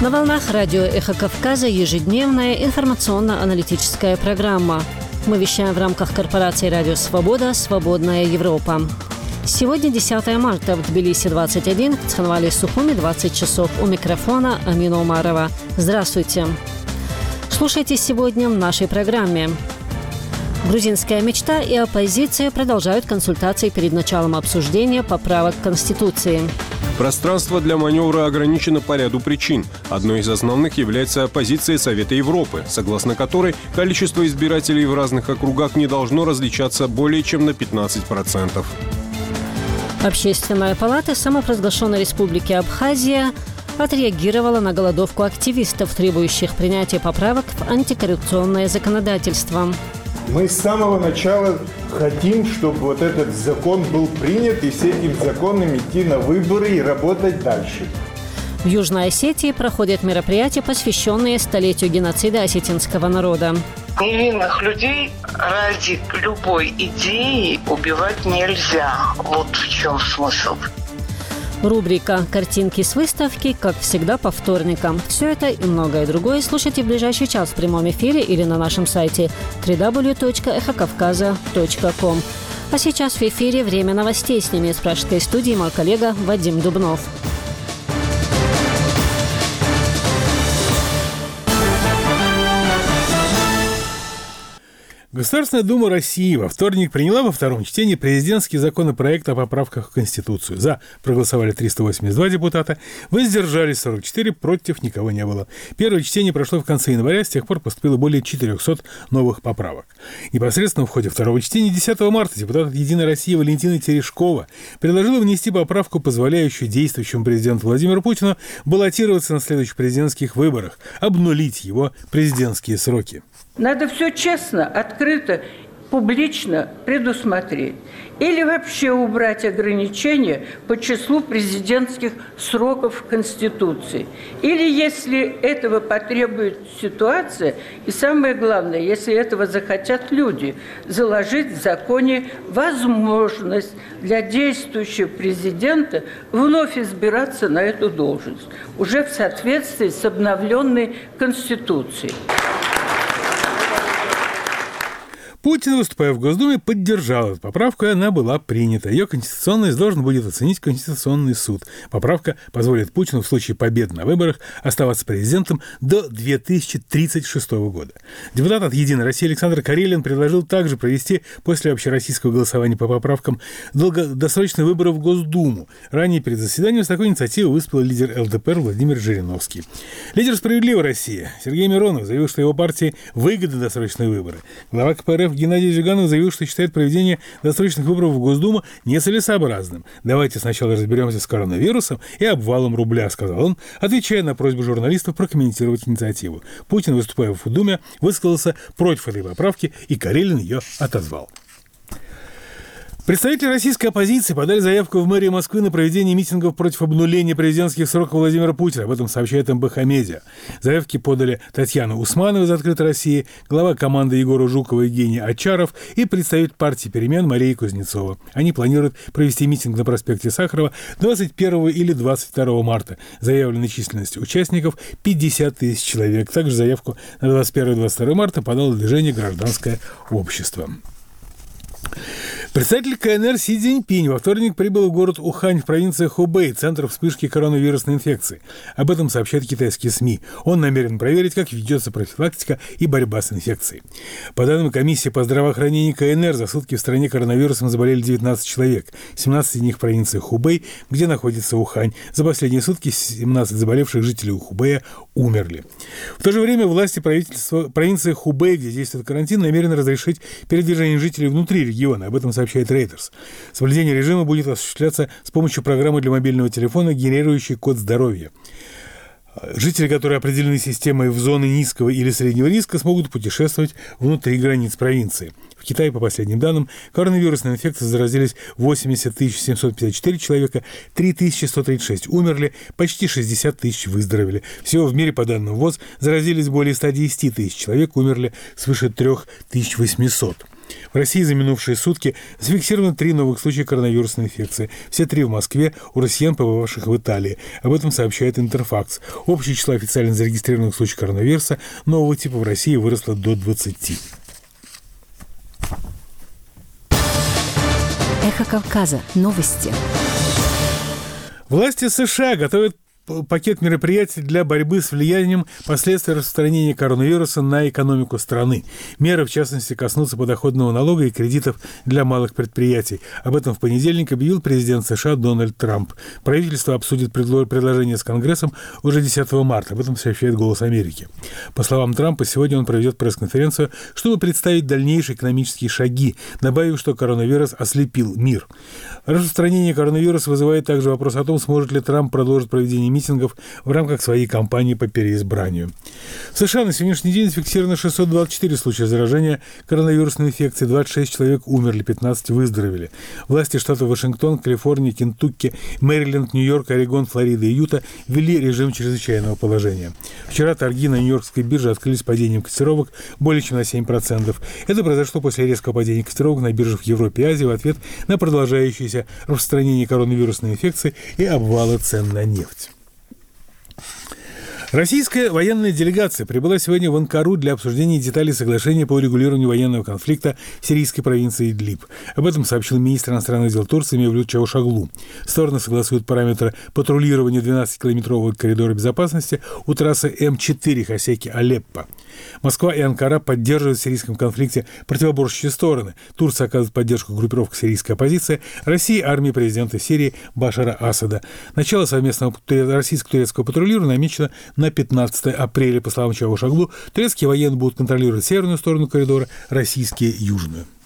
На волнах радио «Эхо Кавказа» ежедневная информационно-аналитическая программа. Мы вещаем в рамках корпорации «Радио Свобода. Свободная Европа». Сегодня 10 марта, в Тбилиси 21, в Цхинвале Сухуми 20 часов. У микрофона Амина Умарова. Здравствуйте. Слушайте сегодня в нашей программе. Грузинская мечта и оппозиция продолжают консультации перед началом обсуждения поправок к Конституции. Пространство для маневра ограничено по ряду причин. Одной из основных является позиция Совета Европы, согласно которой количество избирателей в разных округах не должно различаться более чем на 15%. Общественная палата самопровозглашенной республики Абхазия отреагировала на голодовку активистов, требующих принятия поправок в антикоррупционное законодательство. Мы с самого начала хотим, чтобы вот этот закон был принят, и с этим законом идти на выборы и работать дальше. В Южной Осетии проходят мероприятия, посвященные столетию геноцида осетинского народа. Невинных людей ради любой идеи убивать нельзя. Вот в чем смысл. Рубрика «Картинки с выставки», как всегда, по вторникам. Все это и многое другое слушайте в ближайший час в прямом эфире или на нашем сайте www.эхокавказа.ком. А сейчас в эфире время новостей. С ними из пражской студии мой коллега Вадим Дубнов. Государственная Дума России во вторник приняла во втором чтении президентский законопроект о поправках в Конституцию. За проголосовали 382 депутата, воздержались 44, против никого не было. Первое чтение прошло в конце января, с тех пор поступило более 400 новых поправок. Непосредственно в ходе второго чтения 10 марта депутат от «Единой России» Валентина Терешкова предложила внести поправку, позволяющую действующему президенту Владимиру Путину баллотироваться на следующих президентских выборах, обнулить его президентские сроки. Надо все честно, открыто, публично предусмотреть. Или вообще убрать ограничения по числу президентских сроков в Конституции. Или, если этого потребует ситуация, и самое главное, если этого захотят люди, заложить в законе возможность для действующего президента вновь избираться на эту должность, уже в соответствии с обновленной Конституцией. Путин, выступая в Госдуме, поддержал эту поправку, и она была принята. Ее конституционность должен будет оценить Конституционный суд. Поправка позволит Путину в случае победы на выборах оставаться президентом до 2036 года. Депутат от «Единой России» Александр Карелин предложил также провести после общероссийского голосования по поправкам долгосрочные выборы в Госдуму. Ранее перед заседанием с такой инициативой выступил лидер ЛДПР Владимир Жириновский. Лидер «Справедливой России» Сергей Миронов заявил, что его партии выгодны досрочные выборы. Глава КПРФ Геннадий Зюганов заявил, что считает проведение досрочных выборов в Госдуму нецелесообразным. «Давайте сначала разберемся с коронавирусом и обвалом рубля», — сказал он, отвечая на просьбу журналистов прокомментировать инициативу. Путин, выступая в Думе, высказался против этой поправки, и Карелин ее отозвал. Представители российской оппозиции подали заявку в мэрию Москвы на проведение митингов против обнуления президентских сроков Владимира Путина. Об этом сообщает МБХ Медиа. Заявки подали Татьяна Усманова из «Открытой России», глава команды Егора Жукова Евгений Очаров и представитель партии «Перемен» Мария Кузнецова. Они планируют провести митинг на проспекте Сахарова 21 или 22 марта. Заявленной численностью участников 50 тысяч человек. Также заявку на 21 и 22 марта подало движение «Гражданское общество». Представитель КНР Си Цзиньпинь во вторник прибыл в город Ухань в провинции Хубэй, центр вспышки коронавирусной инфекции. Об этом сообщают китайские СМИ. Он намерен проверить, как ведется профилактика и борьба с инфекцией. По данным комиссии по здравоохранению КНР, за сутки в стране коронавирусом заболели 19 человек. 17 из них в провинции Хубэй, где находится Ухань. За последние сутки 17 заболевших жителей Хубэя умерли. В то же время власти правительства провинции Хубэй, где действует карантин, намерены разрешить передвижение жителей внутри региона. Об этом сообщает Reuters. Соблюдение режима будет осуществляться с помощью программы для мобильного телефона, генерирующей код здоровья. Жители, которые определены системой в зоны низкого или среднего риска, смогут путешествовать внутри границ провинции. В Китае, по последним данным, коронавирусной инфекцией заразились 80 754 человека, 3136 умерли, почти 60 тысяч выздоровели. Всего в мире, по данным ВОЗ, заразились более 110 тысяч человек, умерли свыше 3800. В России за минувшие сутки зафиксировано 3 новых случая коронавирусной инфекции. Все 3 в Москве, у россиян, побывавших в Италии. Об этом сообщает Интерфакс. Общее число официально зарегистрированных случаев коронавируса нового типа в России выросло до 20. Эхо Кавказа. Новости. Власти США готовят пакет мероприятий для борьбы с влиянием последствий распространения коронавируса на экономику страны. Меры, в частности, коснутся подоходного налога и кредитов для малых предприятий. Об этом в понедельник объявил президент США Дональд Трамп. Правительство обсудит предложение с Конгрессом уже 10 марта. Об этом сообщает «Голос Америки». По словам Трампа, сегодня он проведет пресс-конференцию, чтобы представить дальнейшие экономические шаги, добавив, что коронавирус ослепил мир. Распространение коронавируса вызывает также вопрос о том, сможет ли Трамп продолжить проведение митингов в рамках своей кампании по переизбранию. В США на сегодняшний день зафиксировано 624 случая заражения коронавирусной инфекцией, 26 человек умерли, 15 выздоровели. Власти штатов Вашингтон, Калифорния, Кентукки, Мэриленд, Нью-Йорк, Орегон, Флорида и Юта ввели режим чрезвычайного положения. Вчера торги на Нью-Йоркской бирже открылись падением котировок более чем на 7%. Это произошло после резкого падения котировок на биржах в Европе и Азии в ответ на продолжающееся распространение коронавирусной инфекции и обвалы цен на нефть. Российская военная делегация прибыла сегодня в Анкару для обсуждения деталей соглашения по урегулированию военного конфликта в сирийской провинции Идлиб. Об этом сообщил министр иностранных дел Турции Мевлют Чавушоглу. Стороны согласуют параметры патрулирования 12-километрового коридора безопасности у трассы М4 Хасеки-Алеппо. Москва и Анкара поддерживают в сирийском конфликте противоборствующие стороны. Турция оказывает поддержку группировкам сирийской оппозиции, России – армии президента Сирии Башара Асада. Начало совместного российско-турецкого патрулирования намечено на 15 апреля. По словам Чавушоглу, турецкие военные будут контролировать северную сторону коридора, российские – южную.